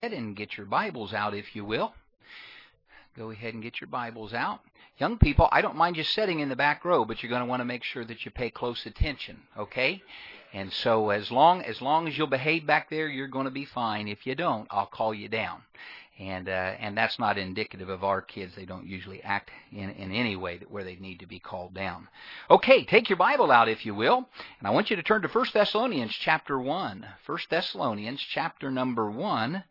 And get your Bibles out, if you will. Go ahead and get your Bibles out. Young people, I don't mind you sitting in the back row, but you're going to want to make sure that you pay close attention, okay? And so as long as you'll behave back there, you're going to be fine. If you don't, I'll call you down. And that's not indicative of our kids. They don't usually act in any way where they need to be called down. Okay, take your Bible out, if you will. And I want you to turn to 1 Thessalonians chapter 1. 1 Thessalonians chapter number 1.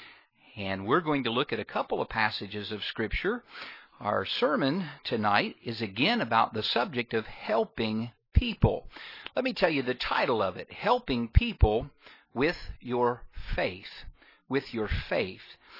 And we're going to look at a couple of passages of Scripture. Our sermon tonight is again about the subject of helping people. Let me tell you the title of it, Helping People with Your Faith. With your faith.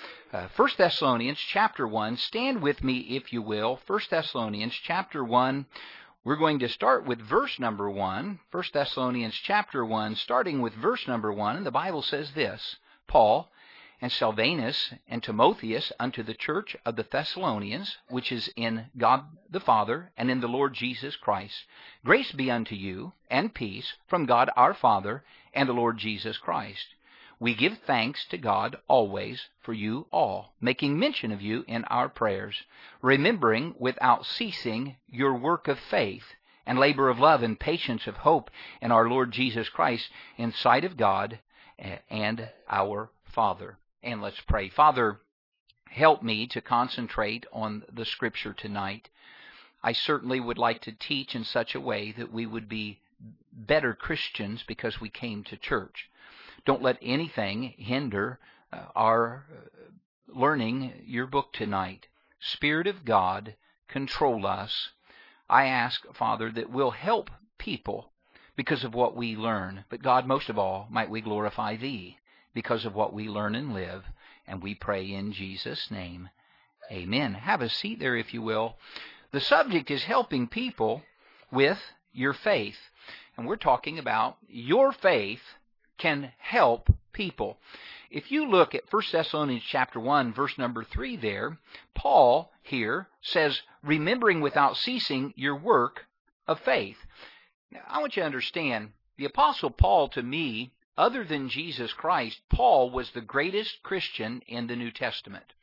1 Thessalonians chapter 1, stand with me if you will. 1 Thessalonians chapter 1, we're going to start with verse number 1. 1 Thessalonians chapter 1, starting with verse number 1, and the Bible says this, Paul, and Silvanus and Timotheus unto the church of the Thessalonians, which is in God the Father and in the Lord Jesus Christ. Grace be unto you, and peace from God our Father and the Lord Jesus Christ. We give thanks to God always for you all, making mention of you in our prayers, remembering without ceasing your work of faith and labor of love and patience of hope in our Lord Jesus Christ in sight of God and our Father. And let's pray. Father, help me to concentrate on the Scripture tonight. I certainly would like to teach in such a way that we would be better Christians because we came to church. Don't let anything hinder our learning your book tonight. Spirit of God, control us. I ask, Father, that we'll help people because of what we learn. But God, most of all, might we glorify Thee because of what we learn and live. And we pray in Jesus' name. Amen. Have a seat there, if you will. The subject is helping people with your faith. And we're talking about your faith can help people. If you look at 1 Thessalonians chapter 1, verse number 3 there, Paul here says, remembering without ceasing your work of faith. Now, I want you to understand, the Apostle Paul, to me, other than Jesus Christ, Paul was the greatest Christian in the New Testament.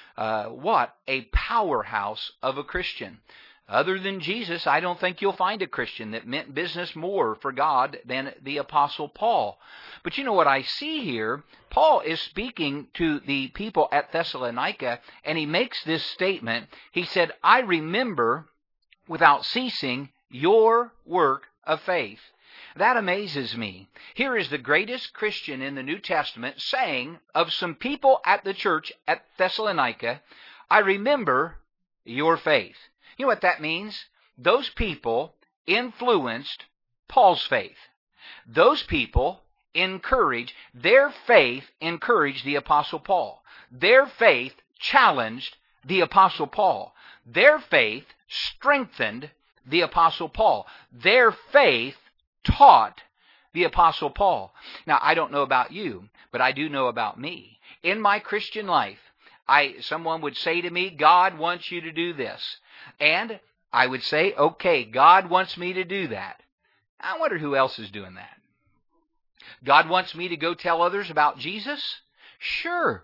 What a powerhouse of a Christian. Other than Jesus, I don't think you'll find a Christian that meant business more for God than the Apostle Paul. But you know what I see here? Paul is speaking to the people at Thessalonica, and he makes this statement. He said, I remember without ceasing your work of faith. That amazes me. Here is the greatest Christian in the New Testament saying of some people at the church at Thessalonica, I remember your faith. You know what that means? Those people influenced Paul's faith. Those people their faith encouraged the Apostle Paul. Their faith challenged the Apostle Paul. Their faith strengthened the Apostle Paul. Their faith taught the Apostle Paul. Now, I don't know about you, but I do know about me. In my Christian life, someone would say to me, God wants you to do this. And I would say, okay, God wants me to do that. I wonder who else is doing that. God wants me to go tell others about Jesus? Sure.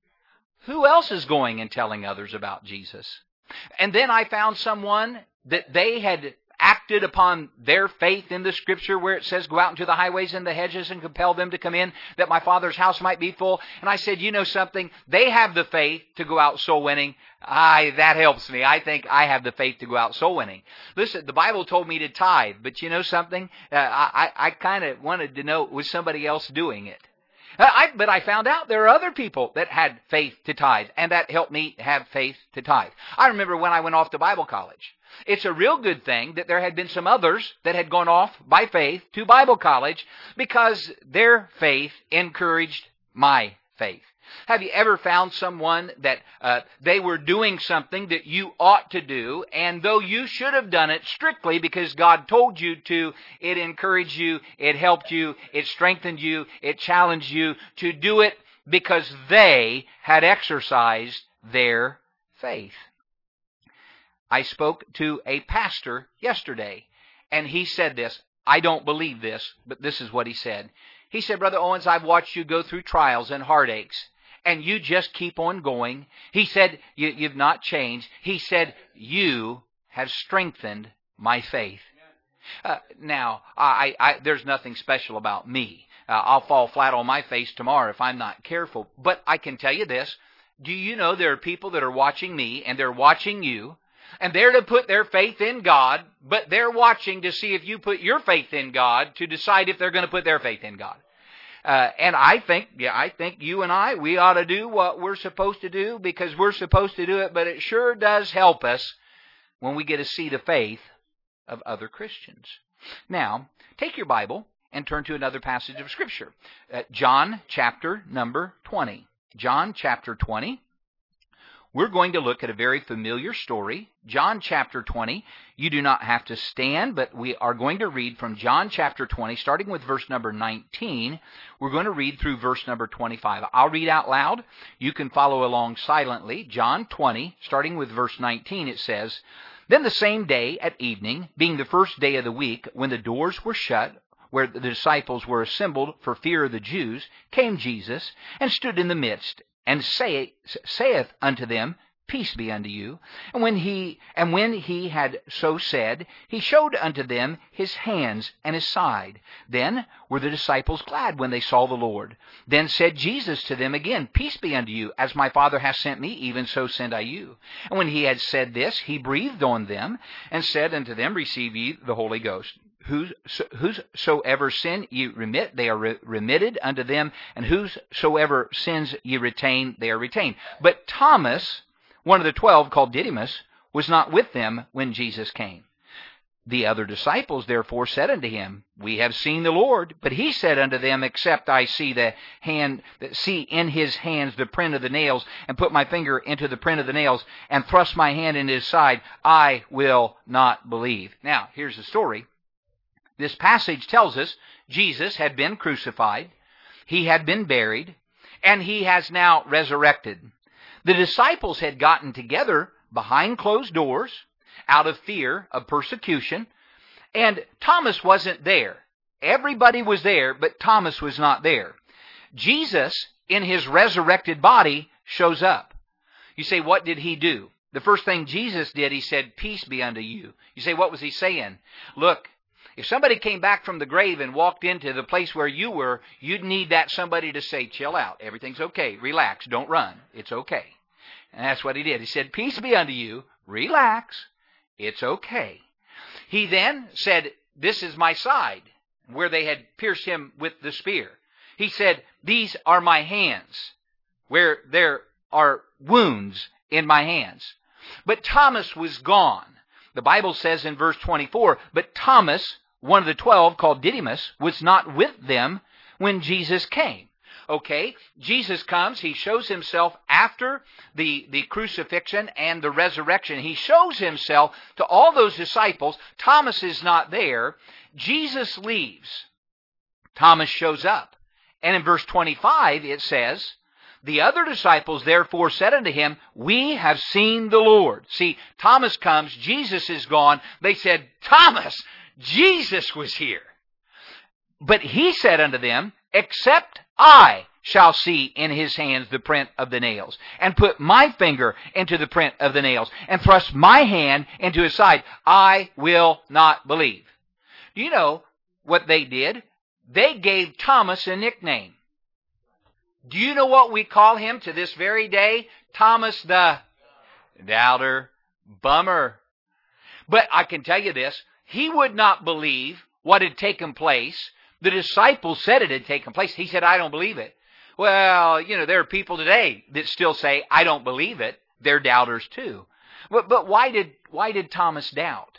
Who else is going and telling others about Jesus? And then I found someone that they had acted upon their faith in the Scripture where it says, go out into the highways and the hedges and compel them to come in that my Father's house might be full. And I said, you know something? They have the faith to go out soul winning. That helps me. I think I have the faith to go out soul winning. Listen, the Bible told me to tithe, but you know something? I kind of wanted to know, was somebody else doing it? But I found out there are other people that had faith to tithe, and that helped me have faith to tithe. I remember when I went off to Bible college. It's a real good thing that there had been some others that had gone off by faith to Bible college because their faith encouraged my faith. Have you ever found someone that they were doing something that you ought to do, and though you should have done it strictly because God told you to, it encouraged you, it helped you, it strengthened you, it challenged you to do it because they had exercised their faith? I spoke to a pastor yesterday, and he said this. I don't believe this, but this is what he said. He said, Brother Owens, I've watched you go through trials and heartaches, and you just keep on going. He said, you've not changed. He said, you have strengthened my faith. Now, there's nothing special about me. I'll fall flat on my face tomorrow if I'm not careful. But I can tell you this. Do you know there are people that are watching me and they're watching you, and they're to put their faith in God, but they're watching to see if you put your faith in God to decide if they're going to put their faith in God. And I think you and we ought to do what we're supposed to do because we're supposed to do it, but it sure does help us when we get to see the faith of other Christians. Now, take your Bible and turn to another passage of Scripture. John chapter number 20. John chapter 20. We're going to look at a very familiar story. John chapter 20. You do not have to stand, but we are going to read from John chapter 20, starting with verse number 19. We're going to read through verse number 25. I'll read out loud. You can follow along silently. John 20, starting with verse 19, it says, "Then the same day at evening, being the first day of the week, when the doors were shut, where the disciples were assembled for fear of the Jews, came Jesus, and stood in the midst, and saith unto them, Peace be unto you. And when he had so said, he showed unto them his hands and his side. Then were the disciples glad when they saw the Lord. Then said Jesus to them again, Peace be unto you. As my Father hath sent me, even so send I you. And when he had said this, he breathed on them, and said unto them, Receive ye the Holy Ghost. Whosoever sin ye remit, they are remitted unto them, and whosoever sins ye retain, they are retained. But Thomas, one of the 12, called Didymus, was not with them when Jesus came. The other disciples therefore said unto him, We have seen the Lord. But he said unto them, Except I see in his hands the print of the nails, and put my finger into the print of the nails, and thrust my hand into his side, I will not believe. Now, here's the story. This passage tells us Jesus had been crucified, he had been buried, and he has now resurrected. The disciples had gotten together behind closed doors out of fear of persecution, and Thomas wasn't there. Everybody was there, but Thomas was not there. Jesus, in his resurrected body, shows up. You say, what did he do? The first thing Jesus did, he said, Peace be unto you. You say, what was he saying? Look, if somebody came back from the grave and walked into the place where you were, you'd need that somebody to say, Chill out. Everything's okay. Relax. Don't run. It's okay. And that's what he did. He said, Peace be unto you. Relax. It's okay. He then said, This is my side, where they had pierced him with the spear. He said, These are my hands, where there are wounds in my hands. But Thomas was gone. The Bible says in verse 24, But Thomas, one of the 12, called Didymus, was not with them when Jesus came. Okay, Jesus comes, he shows himself after the crucifixion and the resurrection. He shows himself to all those disciples. Thomas is not there. Jesus leaves. Thomas shows up. And in verse 25 it says, The other disciples therefore said unto him, We have seen the Lord. See, Thomas comes, Jesus is gone. They said, Thomas, Jesus was here. But he said unto them, Except I shall see in his hands the print of the nails, and put my finger into the print of the nails, and thrust my hand into his side, I will not believe. Do you know what they did? They gave Thomas a nickname. Do you know what we call him to this very day? Thomas the Doubter. Bummer. But I can tell you this, he would not believe what had taken place. The disciples said it had taken place. He said, I don't believe it. Well, there are people today that still say, I don't believe it. They're doubters too. But why did Thomas doubt?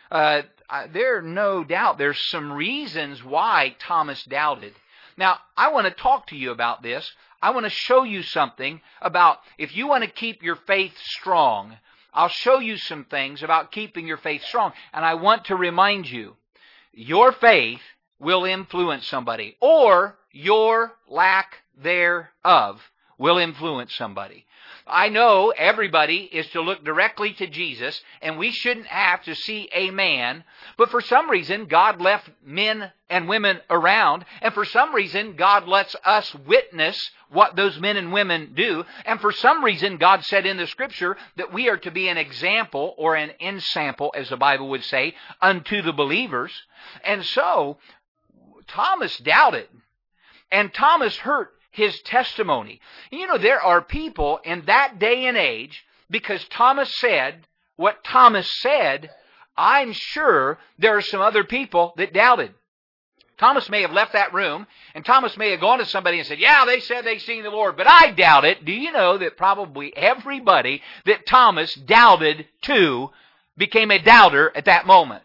There's no doubt there's some reasons why Thomas doubted. Now, I want to talk to you about this. I want to show you something about if you want to keep your faith strong. I'll show you some things about keeping your faith strong. And I want to remind you, your faith will influence somebody, or your lack thereof will influence somebody. I know everybody is to look directly to Jesus, and we shouldn't have to see a man, but for some reason God left men and women around, and for some reason God lets us witness what those men and women do, and for some reason God said in the Scripture that we are to be an example, or an ensample, as the Bible would say, unto the believers. And so Thomas doubted, and Thomas hurt his testimony. You know, there are people in that day and age, because Thomas said what Thomas said, I'm sure there are some other people that doubted. Thomas may have left that room, and Thomas may have gone to somebody and said, yeah, they said they've seen the Lord, but I doubt it. Do you know that probably everybody that Thomas doubted to became a doubter at that moment?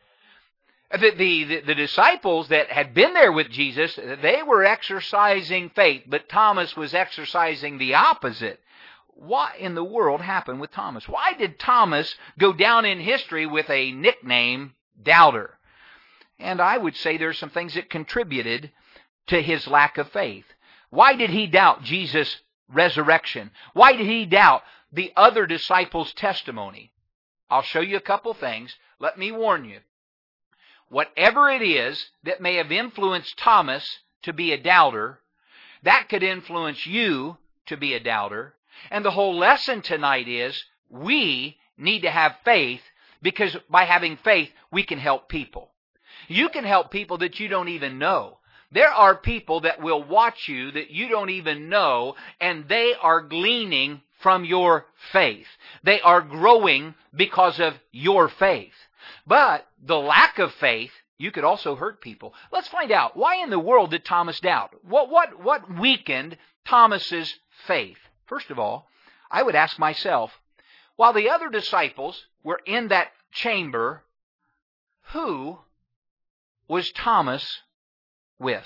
The disciples that had been there with Jesus, they were exercising faith, but Thomas was exercising the opposite. What in the world happened with Thomas? Why did Thomas go down in history with a nickname, Doubter? And I would say there's some things that contributed to his lack of faith. Why did he doubt Jesus' resurrection? Why did he doubt the other disciples' testimony? I'll show you a couple things. Let me warn you. Whatever it is that may have influenced Thomas to be a doubter, that could influence you to be a doubter. And the whole lesson tonight is we need to have faith, because by having faith, we can help people. You can help people that you don't even know. There are people that will watch you that you don't even know, and they are gleaning from your faith. They are growing because of your faith. But the lack of faith, you could also hurt people. Let's find out, why in the world did Thomas doubt? What weakened Thomas's faith? First of all, I would ask myself, while the other disciples were in that chamber, who was Thomas with?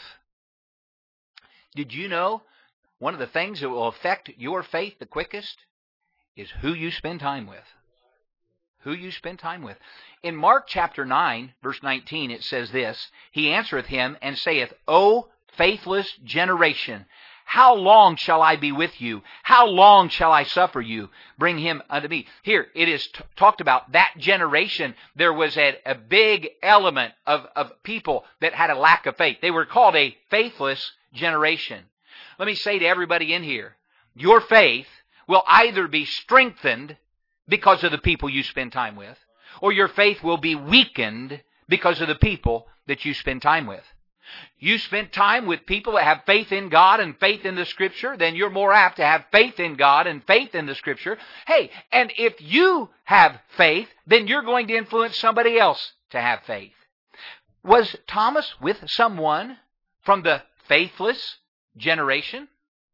Did you know one of the things that will affect your faith the quickest is who you spend time with? Who you spend time with. In Mark chapter 9, verse 19, it says this, He answereth him and saith, O faithless generation, how long shall I be with you? How long shall I suffer you? Bring him unto me. Here, it is talked about that generation. There was a big element of people that had a lack of faith. They were called a faithless generation. Let me say to everybody in here, your faith will either be strengthened because of the people you spend time with, or your faith will be weakened because of the people that you spend time with. You spend time with people that have faith in God and faith in the Scripture, then you're more apt to have faith in God and faith in the Scripture. Hey, and if you have faith, then you're going to influence somebody else to have faith. Was Thomas with someone from the faithless generation?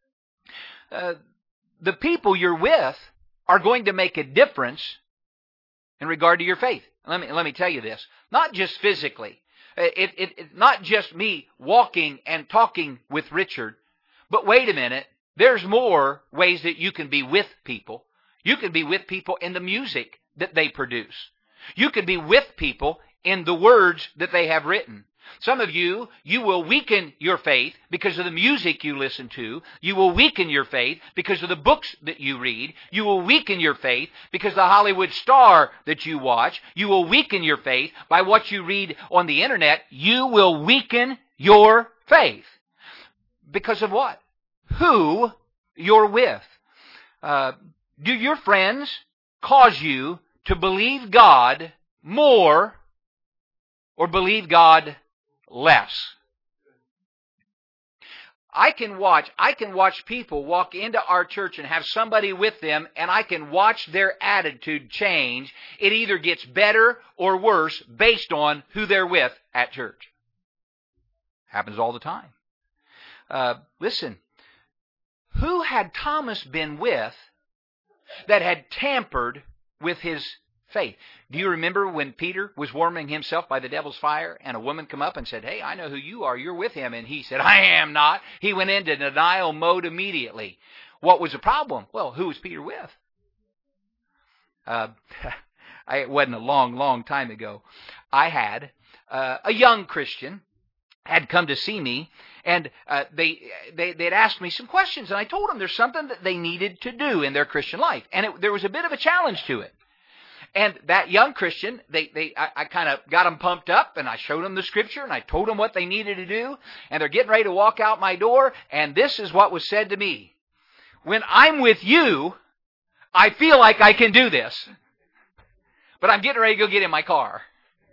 The people you're with are going to make a difference in regard to your faith. Let me tell you this. Not just physically. It's not just me walking and talking with Richard. But wait a minute. There's more ways that you can be with people. You can be with people in the music that they produce. You can be with people in the words that they have written. Some of you will weaken your faith because of the music you listen to. You will weaken your faith because of the books that you read. You will weaken your faith because of the Hollywood star that you watch. You will weaken your faith by what you read on the internet. You will weaken your faith. Because of what? Who you're with. Do your friends cause you to believe God more or believe God less? I can watch people walk into our church and have somebody with them, and I can watch their attitude change. It either gets better or worse based on who they're with at church. Happens all the time. Listen, who had Thomas been with that had tampered with his faith? Do you remember when Peter was warming himself by the devil's fire and a woman come up and said, hey, I know who you are. You're with him. And he said, I am not. He went into denial mode immediately. What was the problem? Well, who was Peter with? It wasn't a long time ago. I had a young Christian had come to see me, and they'd asked me some questions, and I told them there's something that they needed to do in their Christian life, and there was a bit of a challenge to it. And that young Christian, I kind of got them pumped up, and I showed them the Scripture, and I told them what they needed to do, and they're getting ready to walk out my door, and this is what was said to me. When I'm with you, I feel like I can do this, but I'm getting ready to go get in my car.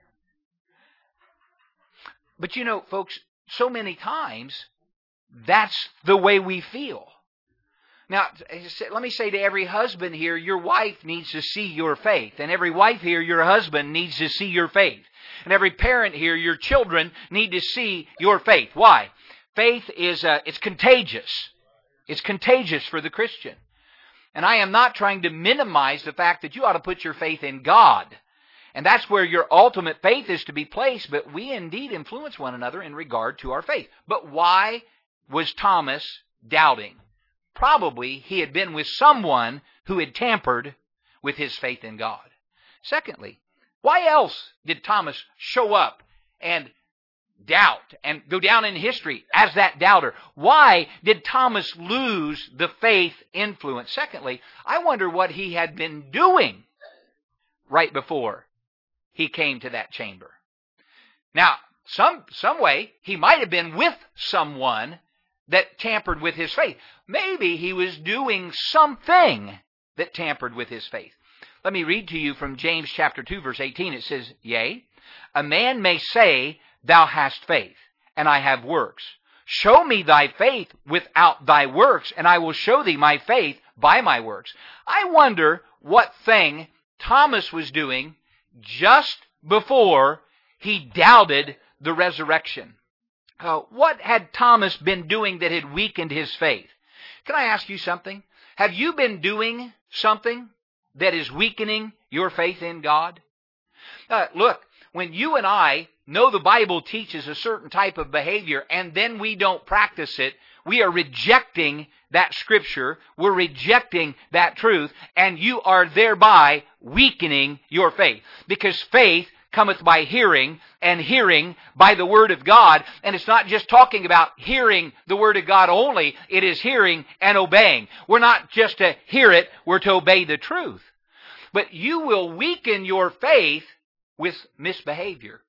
But you know, folks, so many times, that's the way we feel. Now, let me say to every husband here, your wife needs to see your faith. And every wife here, your husband needs to see your faith. And every parent here, your children need to see your faith. Why? Faith is, it's contagious. It's contagious for the Christian. And I am not trying to minimize the fact that you ought to put your faith in God. And that's where your ultimate faith is to be placed, but we indeed influence one another in regard to our faith. But why was Thomas doubting? Probably he had been with someone who had tampered with his faith in God. Secondly, why else did Thomas show up and doubt and go down in history as that doubter? Why did Thomas lose the faith influence? Secondly, I wonder what he had been doing right before he came to that chamber. Now, some way, he might have been with someone that tampered with his faith. Maybe he was doing something that tampered with his faith. Let me read to you from James chapter 2, verse 18. It says, Yea, a man may say, Thou hast faith, and I have works. Show me thy faith without thy works, and I will show thee my faith by my works. I wonder what thing Thomas was doing just before he doubted the resurrection. What had Thomas been doing that had weakened his faith? Can I ask you something? Have you been doing something that is weakening your faith in God? Look, when you and I know the Bible teaches a certain type of behavior and then we don't practice it, we are rejecting that Scripture, we're rejecting that truth, and you are thereby weakening your faith. Because faith cometh by hearing, and hearing by the Word of God. And it's not just talking about hearing the Word of God only, it is hearing and obeying. We're not just to hear it, we're to obey the truth. But you will weaken your faith with misbehavior.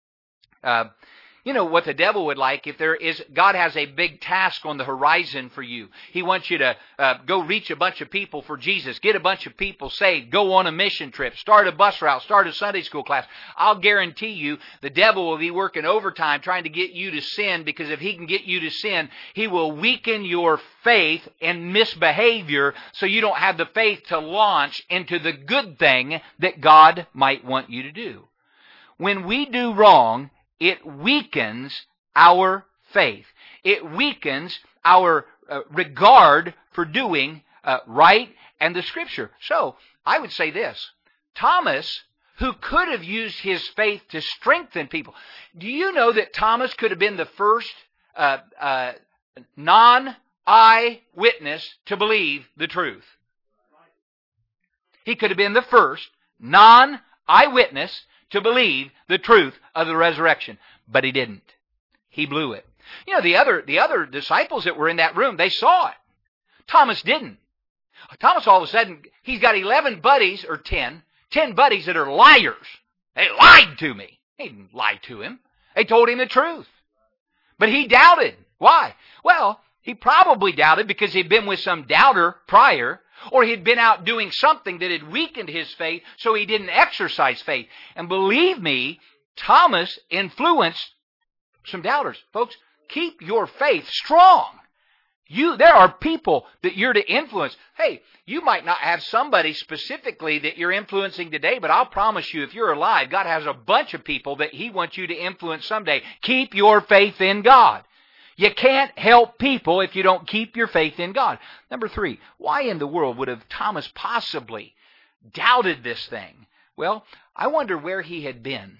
You know what the devil would like if God has a big task on the horizon for you. He wants you to go reach a bunch of people for Jesus, get a bunch of people saved, go on a mission trip, start a bus route, start a Sunday school class. I'll guarantee you the devil will be working overtime trying to get you to sin, because if he can get you to sin, he will weaken your faith in misbehavior so you don't have the faith to launch into the good thing that God might want you to do. When we do wrong, it weakens our faith. It weakens our regard for doing right and the Scripture. So, I would say this. Thomas, who could have used his faith to strengthen people. Do you know that Thomas could have been the first non-eyewitness to believe the truth? He could have been the first non-eyewitness to believe the truth of the resurrection. But he didn't. He blew it. You know, the other disciples that were in that room, they saw it. Thomas didn't. Thomas, all of a sudden, he's got 11 buddies, or 10 buddies that are liars. They lied to me. They didn't lie to him. They told him the truth. But he doubted. Why? Well, he probably doubted because he'd been with some doubter prior, or he'd been out doing something that had weakened his faith, so he didn't exercise faith. And believe me, Thomas influenced some doubters. Folks, keep your faith strong. There are people that you're to influence. Hey, you might not have somebody specifically that you're influencing today, but I'll promise you, if you're alive, God has a bunch of people that He wants you to influence someday. Keep your faith in God. You can't help people if you don't keep your faith in God. Number 3, why in the world would have Thomas possibly doubted this thing? Well, I wonder where he had been.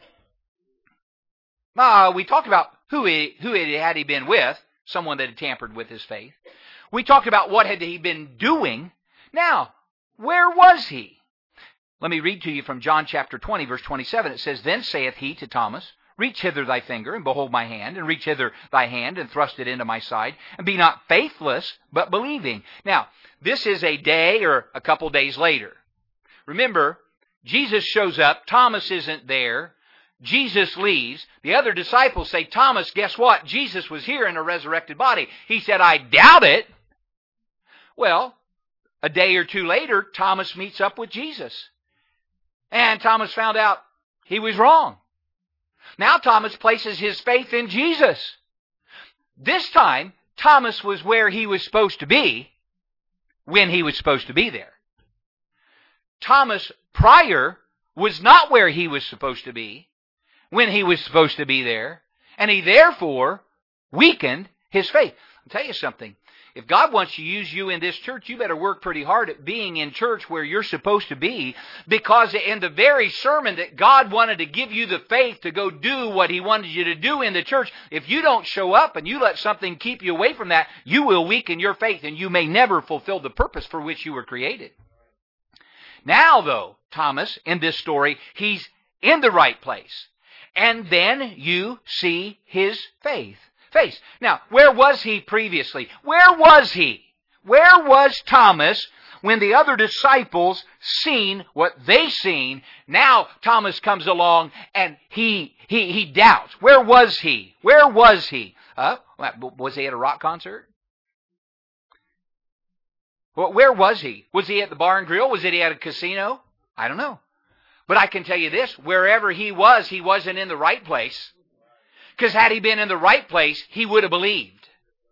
We talked about who had he been with, someone that had tampered with his faith. We talked about what had he been doing. Now, where was he? Let me read to you from John chapter 20, verse 27. It says, Then saith he to Thomas, Reach hither thy finger, and behold my hand, and reach hither thy hand, and thrust it into my side, and be not faithless, but believing. Now, this is a day or a couple days later. Remember, Jesus shows up, Thomas isn't there, Jesus leaves. The other disciples say, Thomas, guess what? Jesus was here in a resurrected body. He said, I doubt it. Well, a day or two later, Thomas meets up with Jesus. And Thomas found out he was wrong. Now Thomas places his faith in Jesus. This time, Thomas was where he was supposed to be when he was supposed to be there. Thomas prior was not where he was supposed to be when he was supposed to be there, and he therefore weakened his faith. I'll tell you something. If God wants to use you in this church, you better work pretty hard at being in church where you're supposed to be, because in the very sermon that God wanted to give you the faith to go do what He wanted you to do in the church, if you don't show up and you let something keep you away from that, you will weaken your faith and you may never fulfill the purpose for which you were created. Now, though, Thomas, in this story, he's in the right place. And then you see his faith. Now, where was he previously? Where was he? Where was Thomas when the other disciples seen what they seen? Now Thomas comes along and he doubts. Where was he? Where was he? Was he at a rock concert? Well, where was he? Was he at the bar and grill? Was he at a casino? I don't know. But I can tell you this, wherever he wasn't in the right place. Because had he been in the right place, he would have believed.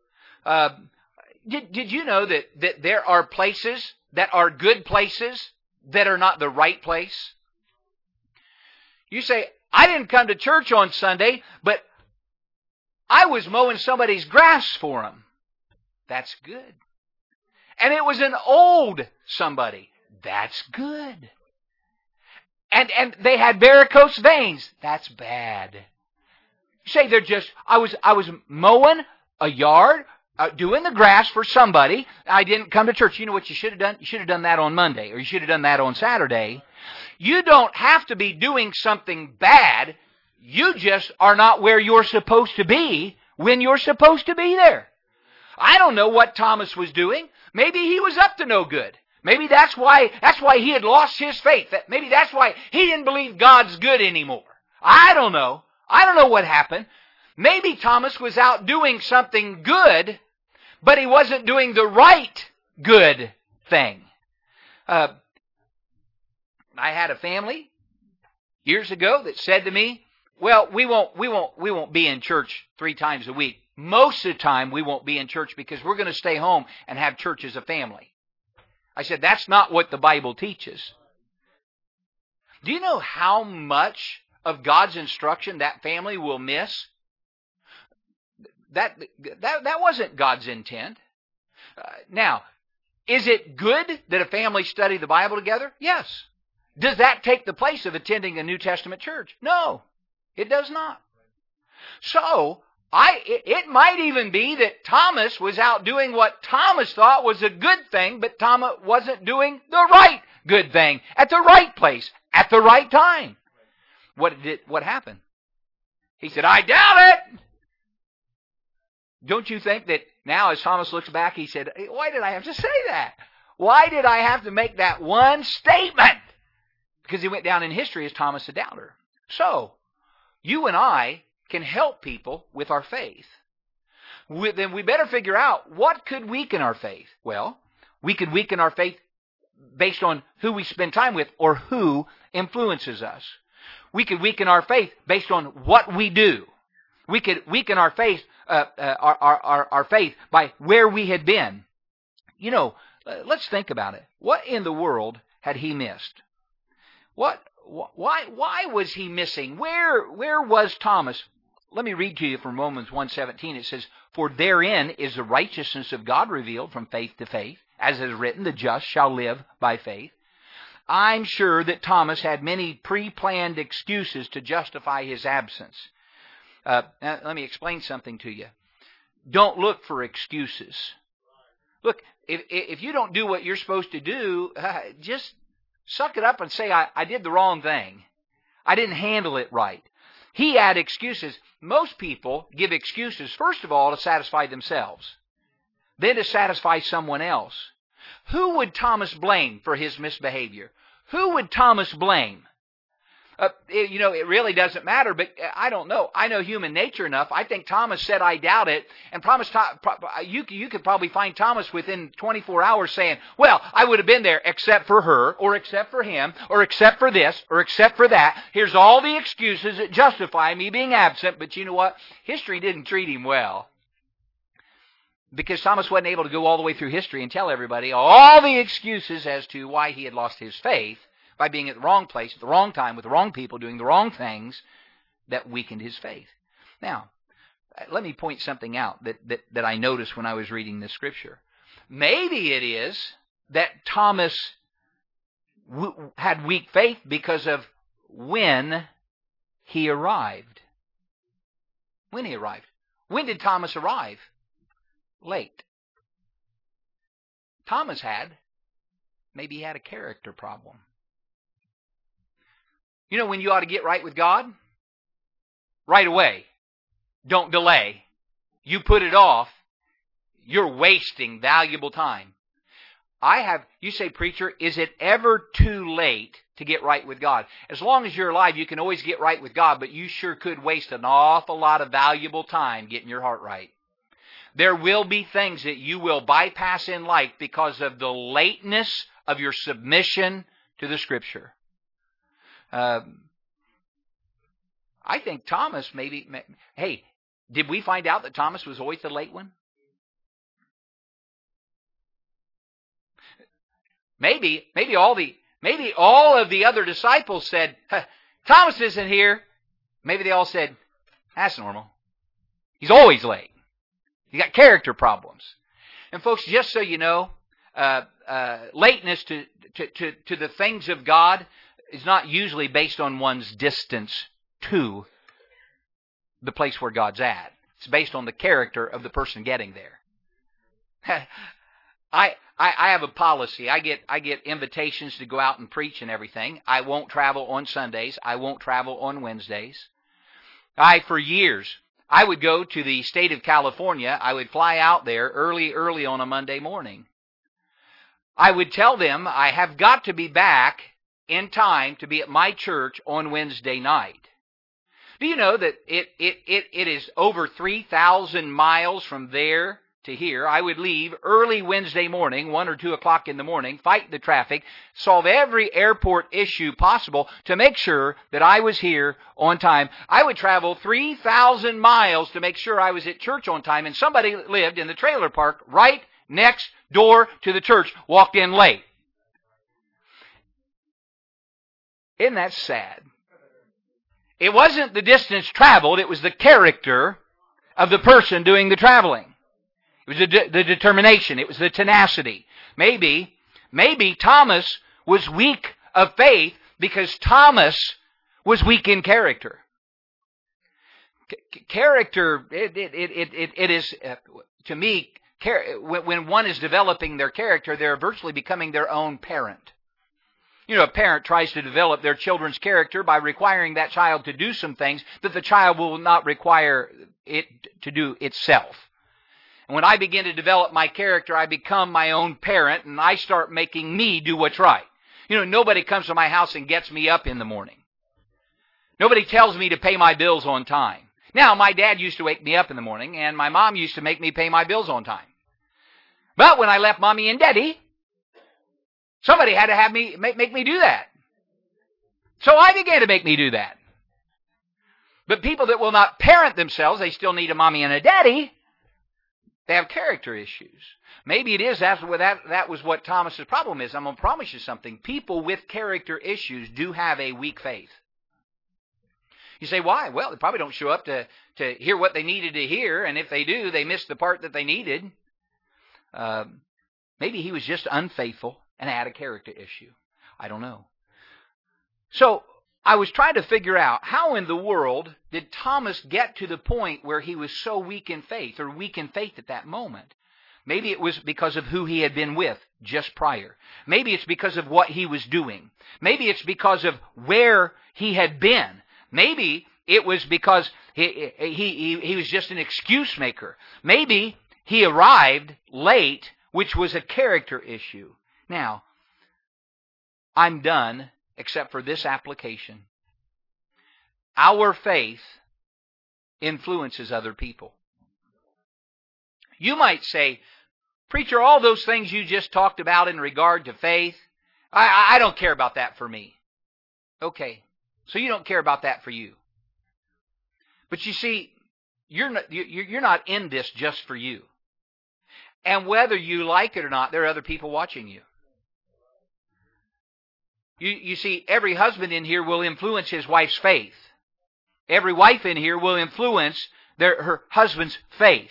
Did you know that there are places that are good places that are not the right place? You say, I didn't come to church on Sunday, but I was mowing somebody's grass for them. That's good. And it was an old somebody. That's good. And they had varicose veins. That's bad. You say I was mowing a yard, doing the grass for somebody. I didn't come to church. You know what you should have done? You should have done that on Monday, or you should have done that on Saturday. You don't have to be doing something bad. You just are not where you're supposed to be when you're supposed to be there. I don't know what Thomas was doing. Maybe he was up to no good. Maybe that's why he had lost his faith. Maybe that's why he didn't believe God's good anymore. I don't know. I don't know what happened. Maybe Thomas was out doing something good, but he wasn't doing the right good thing. I had a family years ago that said to me, well, we won't be in church 3 times a week. Most of the time we won't be in church because we're going to stay home and have church as a family. I said, that's not what the Bible teaches. Do you know how much of God's instruction that family will miss? That wasn't God's intent. Now, is it good that a family study the Bible together? Yes. Does that take the place of attending a New Testament church? No, it does not. So, it might even be that Thomas was out doing what Thomas thought was a good thing, but Thomas wasn't doing the right good thing at the right place at the right time. What happened? He said, I doubt it. Don't you think that now as Thomas looks back, he said, why did I have to say that? Why did I have to make that one statement? Because he went down in history as Thomas the doubter. So, you and I can help people with our faith. Then we better figure out what could weaken our faith. Well, we could weaken our faith based on who we spend time with or who influences us. We could weaken our faith based on what we do. We could weaken our faith, our faith by where we had been. You know, let's think about it. What in the world had he missed? Why was he missing? Where was Thomas? Let me read to you from Romans 1:17. It says, for therein is the righteousness of God revealed from faith to faith, as it is written, the just shall live by faith. I'm sure that Thomas had many pre-planned excuses to justify his absence. Now, let me explain something to you. Don't look for excuses. Look, if you don't do what you're supposed to do, just suck it up and say, I did the wrong thing. I didn't handle it right. He had excuses. Most people give excuses, first of all, to satisfy themselves, then to satisfy someone else. Who would Thomas blame for his misbehavior? Who would Thomas blame? It really doesn't matter, but I don't know. I know human nature enough. I think Thomas said, I doubt it. And you could probably find Thomas within 24 hours saying, well, I would have been there except for her, or except for him, or except for this, or except for that. Here's all the excuses that justify me being absent. But you know what? History didn't treat him well. Because Thomas wasn't able to go all the way through history and tell everybody all the excuses as to why he had lost his faith by being at the wrong place, at the wrong time, with the wrong people, doing the wrong things that weakened his faith. Now, let me point something out that I noticed when I was reading this scripture. Maybe it is that Thomas had weak faith because of when he arrived. When he arrived. When did Thomas arrive? Late. Thomas maybe he had a character problem. You know when you ought to get right with God? Right away. Don't delay. You put it off, you're wasting valuable time. You say, preacher, is it ever too late to get right with God? As long as you're alive, you can always get right with God, but you sure could waste an awful lot of valuable time getting your heart right. There will be things that you will bypass in life because of the lateness of your submission to the Scripture. I think Thomas hey, did we find out that Thomas was always the late one? Maybe all of the other disciples said, Thomas isn't here. Maybe they all said, that's normal. He's always late. He's got character problems. And folks, just so you know, lateness to the things of God is not usually based on one's distance to the place where God's at. It's based on the character of the person getting there. I have a policy. I get invitations to go out and preach and everything. I won't travel on Sundays. I won't travel on Wednesdays. For years, I would go to the state of California. I would fly out there early on a Monday morning. I would tell them I have got to be back in time to be at my church on Wednesday night. Do you know that it is over 3,000 miles from there to here? I would leave early Wednesday morning, 1 or 2 o'clock in the morning, fight the traffic, solve every airport issue possible to make sure that I was here on time. I would travel 3,000 miles to make sure I was at church on time, and somebody that lived in the trailer park right next door to the church walked in late. Isn't that sad? It wasn't the distance traveled, it was the character of the person doing the traveling. It was the determination. It was the tenacity. Maybe Thomas was weak of faith because Thomas was weak in character. Character, it is, to me, when one is developing their character, they're virtually becoming their own parent. You know, a parent tries to develop their children's character by requiring that child to do some things that the child will not require it to do itself. And when I begin to develop my character, I become my own parent, and I start making me do what's right. You know, nobody comes to my house and gets me up in the morning. Nobody tells me to pay my bills on time. Now, my dad used to wake me up in the morning, and my mom used to make me pay my bills on time. But when I left Mommy and Daddy, somebody had to have me make me do that. So I began to make me do that. But people that will not parent themselves, they still need a mommy and a daddy. They have character issues. Maybe it is that was what Thomas's problem is. I'm going to promise you something. People with character issues do have a weak faith. You say, why? Well, they probably don't show up to hear what they needed to hear, and if they do, they miss the part that they needed. Maybe he was just unfaithful and had a character issue. I don't know. So I was trying to figure out how in the world did Thomas get to the point where he was so weak in faith, or weak in faith at that moment. Maybe it was because of who he had been with just prior. Maybe it's because of what he was doing. Maybe it's because of where he had been. Maybe it was because he was just an excuse maker. Maybe he arrived late, which was a character issue. Now, I'm done, except for this application. Our faith influences other people. You might say, preacher, all those things you just talked about in regard to faith, I don't care about that for me. Okay, so you don't care about that for you. But you see, you're not in this just for you. And whether you like it or not, there are other people watching you. You see, every husband in here will influence his wife's faith. Every wife in here will influence her husband's faith.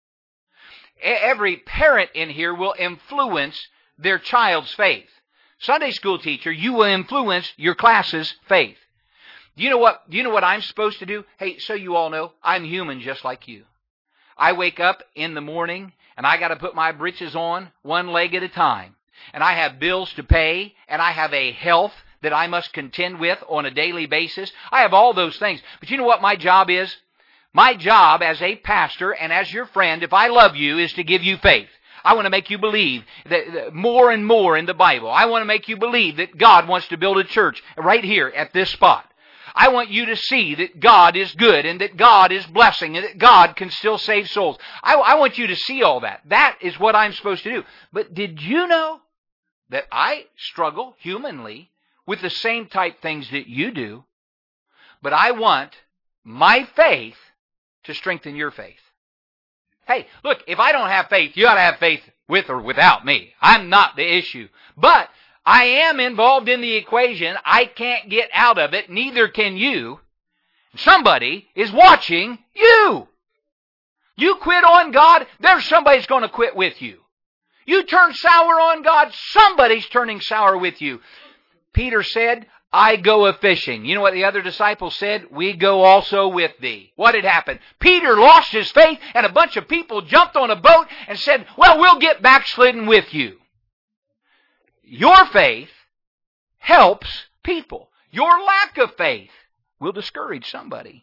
Every parent in here will influence their child's faith. Sunday school teacher, you will influence your class's faith. Do you know what I'm supposed to do? Hey, so you all know, I'm human just like you. I wake up in the morning and I got to put my britches on one leg at a time. And I have bills to pay, and I have a health that I must contend with on a daily basis. I have all those things. But you know what my job is? My job as a pastor and as your friend, if I love you, is to give you faith. I want to make you believe that more and more in the Bible. I want to make you believe that God wants to build a church right here at this spot. I want you to see that God is good and that God is blessing and that God can still save souls. I want you to see all that. That is what I'm supposed to do. But did you know that I struggle humanly with the same type things that you do, but I want my faith to strengthen your faith? Hey, look, if I don't have faith, you ought to have faith with or without me. I'm not the issue. But I am involved in the equation. I can't get out of it. Neither can you. Somebody is watching you. You quit on God, there's somebody's going to quit with you. You turn sour on God, somebody's turning sour with you. Peter said, I go a-fishing. You know what the other disciples said? We go also with thee. What had happened? Peter lost his faith, and a bunch of people jumped on a boat and said, well, we'll get backslidden with you. Your faith helps people. Your lack of faith will discourage somebody.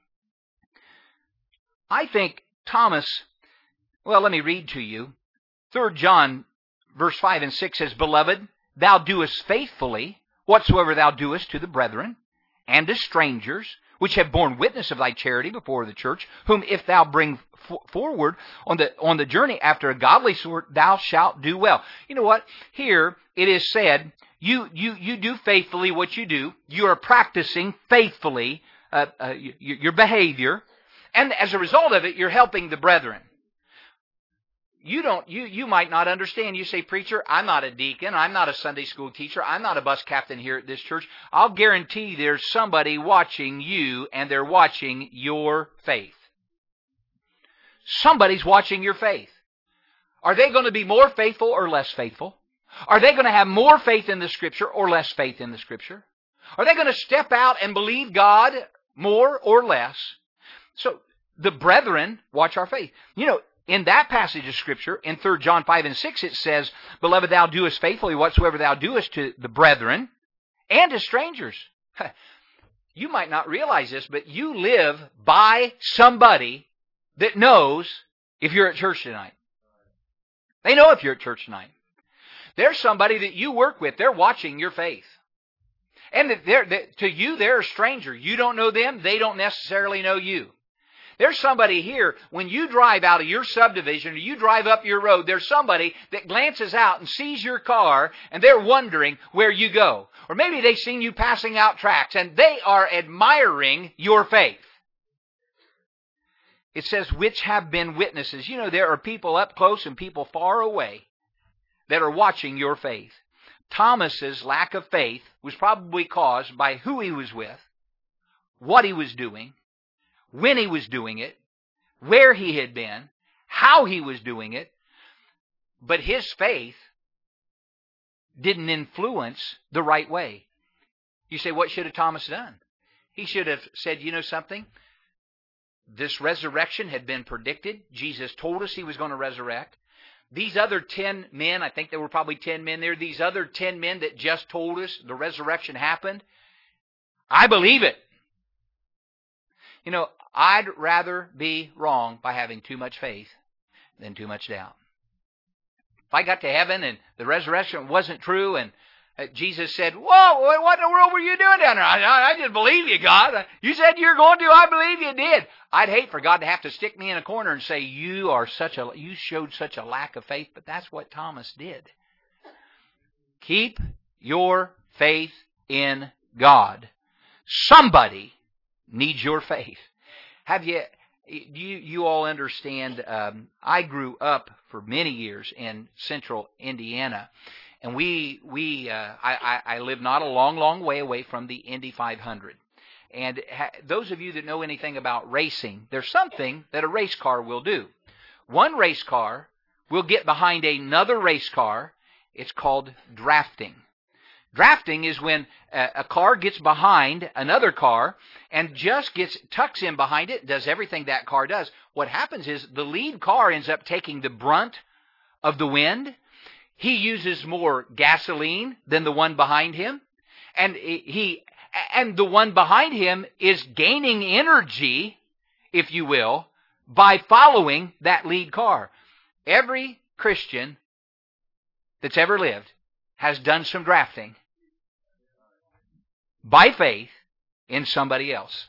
I think Thomas, well, let me read to you. 3 John verse 5 and 6 says, Beloved, thou doest faithfully whatsoever thou doest to the brethren and to strangers, which have borne witness of thy charity before the church, whom if thou bring forward on the journey after a godly sort, thou shalt do well. You know what? Here it is said, you do faithfully what you do. You are practicing faithfully your behavior, and as a result of it, you're helping the brethren. You might not understand. You say, preacher, I'm not a deacon. I'm not a Sunday school teacher. I'm not a bus captain here at this church. I'll guarantee there's somebody watching you, and they're watching your faith. Somebody's watching your faith. Are they going to be more faithful or less faithful? Are they going to have more faith in the Scripture or less faith in the Scripture? Are they going to step out and believe God more or less? So the brethren watch our faith. You know, in that passage of Scripture, in 3 John 5 and 6, it says, Beloved, thou doest faithfully whatsoever thou doest to the brethren and to strangers. You might not realize this, but you live by somebody that knows if you're at church tonight. They know if you're at church tonight. There's somebody that you work with. They're watching your faith. And to you, they're a stranger. You don't know them. They don't necessarily know you. There's somebody here, when you drive out of your subdivision or you drive up your road, there's somebody that glances out and sees your car and they're wondering where you go. Or maybe they've seen you passing out tracts and they are admiring your faith. It says, which have been witnesses. You know, there are people up close and people far away that are watching your faith. Thomas's lack of faith was probably caused by who he was with, what he was doing, when he was doing it, where he had been, how he was doing it. But his faith didn't influence the right way. You say, what should have Thomas done? He should have said, you know something? This resurrection had been predicted. Jesus told us he was going to resurrect. These other 10 men, I think there were probably 10 men there, these other 10 men that just told us the resurrection happened, I believe it. You know, I'd rather be wrong by having too much faith than too much doubt. If I got to heaven and the resurrection wasn't true and Jesus said, "Whoa, what in the world were you doing down there?" I didn't believe you, God. You said you were going to. I believe you did. I'd hate for God to have to stick me in a corner and say, you showed such a lack of faith. But that's what Thomas did. Keep your faith in God. Somebody needs your faith. You all understand, I grew up for many years in central Indiana. And I live not a long way away from the Indy 500. And those of you that know anything about racing, there's something that a race car will do. One race car will get behind another race car. It's called drafting. Drafting is when a car gets behind another car and just tucks in behind it, does everything that car does. What happens is the lead car ends up taking the brunt of the wind. He uses more gasoline than the one behind him, and the one behind him is gaining energy, if you will, by following that lead car. Every Christian that's ever lived has done some drafting by faith in somebody else.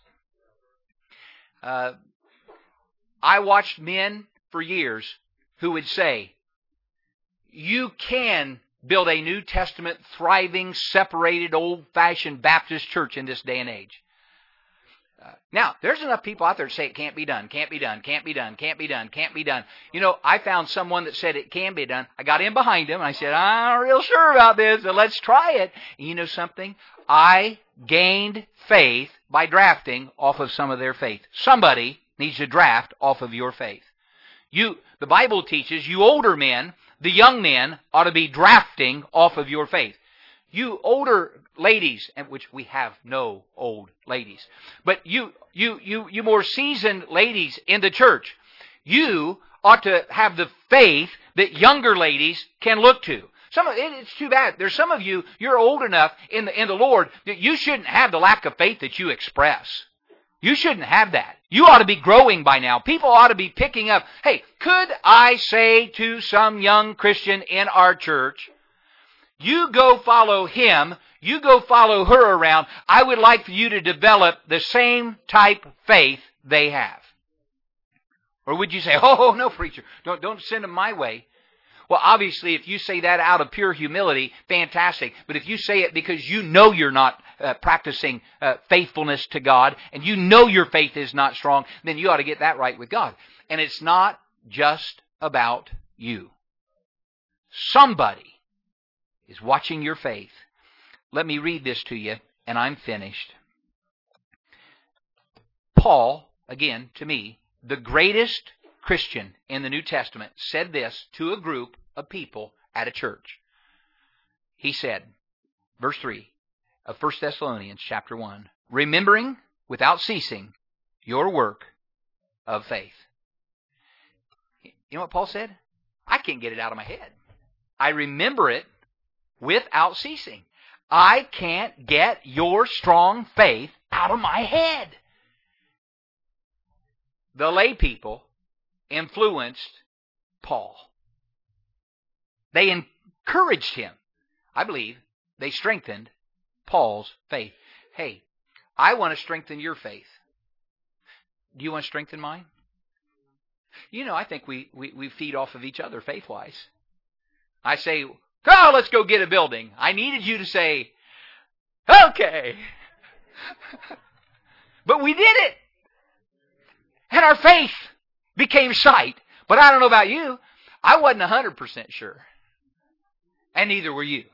I watched men for years who would say, you can build a New Testament, thriving, separated, old-fashioned Baptist church in this day and age. Now, there's enough people out there to say it can't be done, can't be done, can't be done, can't be done, can't be done. You know, I found someone that said it can be done. I got in behind him, and I said, I'm not real sure about this, so let's try it. And you know something? I gained faith by drafting off of some of their faith. Somebody needs to draft off of your faith. The Bible teaches you older men, the young men ought to be drafting off of your faith. You older ladies, and which we have no old ladies, but you more seasoned ladies in the church, you ought to have the faith that younger ladies can look to. It's too bad. There's some of you, you're old enough in the Lord that you shouldn't have the lack of faith that you express. You shouldn't have that. You ought to be growing by now. People ought to be picking up, hey, could I say to some young Christian in our church, you go follow him, you go follow her around. I would like for you to develop the same type of faith they have. Or would you say, oh, no, preacher, don't send them my way. Well, obviously, if you say that out of pure humility, fantastic. But if you say it because you know you're not practicing faithfulness to God, and you know your faith is not strong, then you ought to get that right with God. And it's not just about you. Somebody is watching your faith. Let me read this to you, and I'm finished. Paul, again, to me, the greatest Christian in the New Testament, said this to a group of people at a church. He said, verse 3 of 1 Thessalonians chapter 1, remembering without ceasing your work of faith. You know what Paul said? I can't get it out of my head. I remember it without ceasing. I can't get your strong faith out of my head. The lay people influenced Paul. They encouraged him. I believe they strengthened Paul's faith. Hey, I want to strengthen your faith. Do you want to strengthen mine? You know, I think we feed off of each other faith-wise. I say, oh, let's go get a building. I needed you to say, okay. But we did it. And our faith became sight. But I don't know about you. I wasn't 100% sure. And neither were you.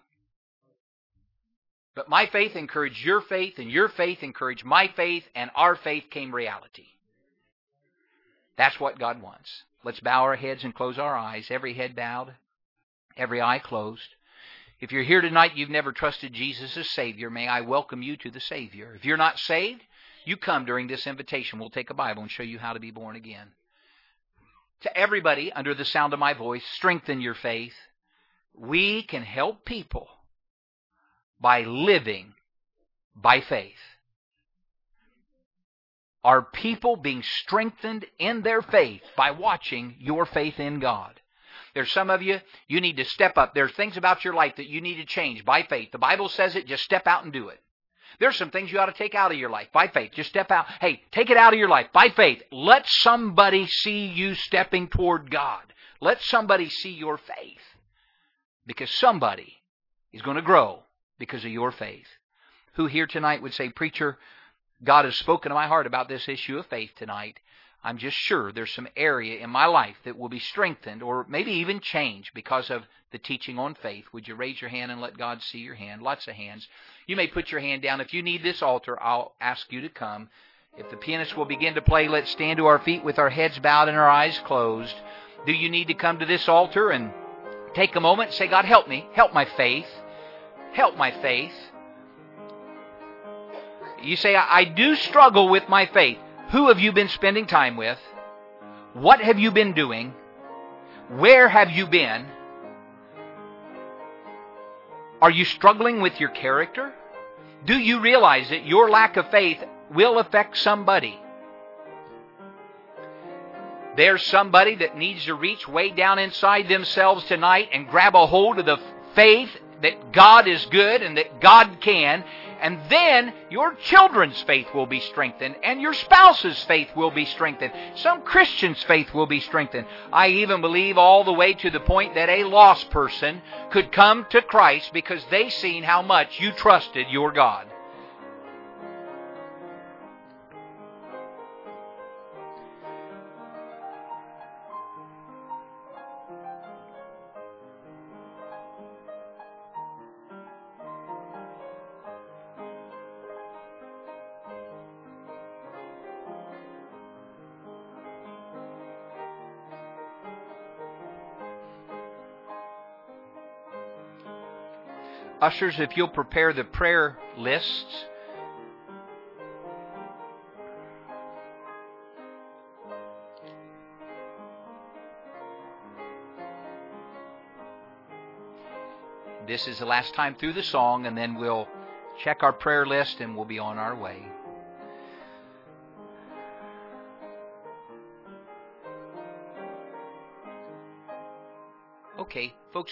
But my faith encouraged your faith, and your faith encouraged my faith, and our faith came reality. That's what God wants. Let's bow our heads and close our eyes. Every head bowed, every eye closed. If you're here tonight, you've never trusted Jesus as Savior, may I welcome you to the Savior. If you're not saved, you come during this invitation. We'll take a Bible and show you how to be born again. To everybody under the sound of my voice, strengthen your faith. We can help people by living by faith. are people being strengthened in their faith by watching your faith in God. There's some of you, you need to step up. There's things about your life that you need to change by faith. The Bible says it, just step out and do it. There's some things you ought to take out of your life by faith. Just step out. Hey, take it out of your life by faith. Let somebody see you stepping toward God. Let somebody see your faith. Because somebody is going to grow because of your faith. Who here tonight would say, Preacher, God has spoken to my heart about this issue of faith tonight. I'm just sure there's some area in my life that will be strengthened or maybe even changed because of the teaching on faith. Would you raise your hand and let God see your hand? Lots of hands. You may put your hand down. If you need this altar, I'll ask you to come. If the pianist will begin to play, let's stand to our feet with our heads bowed and our eyes closed. Do you need to come to this altar and take a moment and say, God, help me. Help my faith. Help my faith. You say, I do struggle with my faith. Who have you been spending time with? What have you been doing? Where have you been? Are you struggling with your character? Do you realize that your lack of faith will affect somebody? There's somebody that needs to reach way down inside themselves tonight and grab a hold of the faith that God is good and that God can. And then your children's faith will be strengthened and your spouse's faith will be strengthened. Some Christians' faith will be strengthened. I even believe all the way to the point that a lost person could come to Christ because they seen how much you trusted your God. Ushers, if you'll prepare the prayer lists. This is the last time through the song, and then we'll check our prayer list and we'll be on our way. Okay, folks.